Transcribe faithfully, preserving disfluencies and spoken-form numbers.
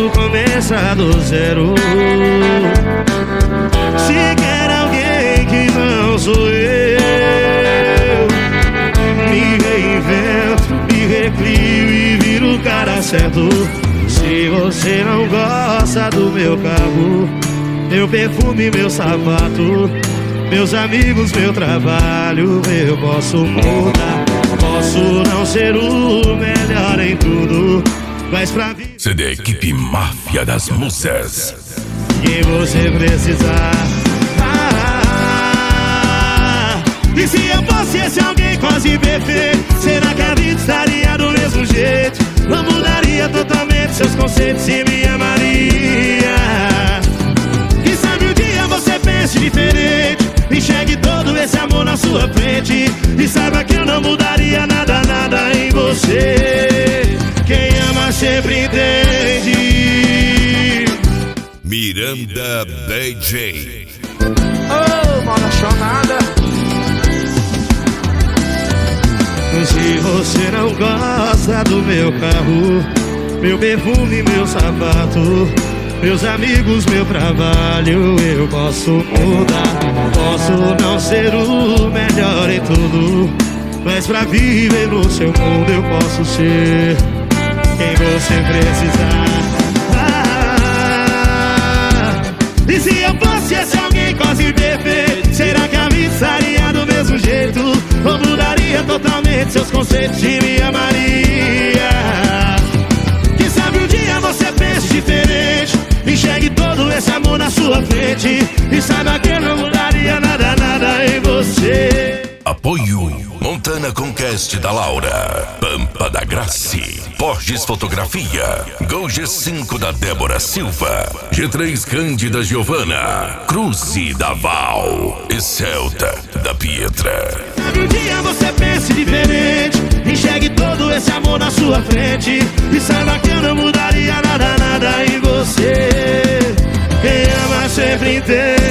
tudo começa do zero. Se quer alguém que não sou eu, me reinvento, me recrio e viro o cara certo. Se você não gosta do meu carro, meu perfume, meu sapato, meus amigos, meu trabalho, eu posso mudar. Posso não ser o melhor em tudo, mas pra vir C D Equipe Máfia das Musas. quem você precisar. Ah, e se eu fosse esse alguém quase perfeito, será que a vida estaria do mesmo jeito? Não mudaria totalmente seus conceitos e me amaria. Quem sabe um dia você pense diferente, enxergue todo esse amor na sua frente e saiba que eu não mudaria nada, nada em você. Quem ama sempre entende. Miranda D J. Oh, mano, chamada. Se você não gosta do meu carro, meu perfume, meu sapato, meus amigos, meu trabalho, eu posso mudar. Posso não ser o melhor em tudo, mas pra viver no seu mundo eu posso ser quem você precisar. Ah, e se eu fosse esse alguém quase perfeito, será que a vida estaria do mesmo jeito? Ou mudaria totalmente seus conceitos e me amaria? Quem sabe um dia você pense diferente, enxergue todo esse amor na sua frente e saiba que eu não mudaria nada, nada em você. Apoio Montana Conquest da Laura, Pampa da Grace, Borges Fotografia, Gol G cinco da Débora Silva, G três Cândida Giovana, Cruze da Val e Celta da Pietra. Sabe um dia você pense diferente, enxergue todo esse amor na sua frente e saiba que eu não mudaria nada, nada em você. Quem ama sempre entende.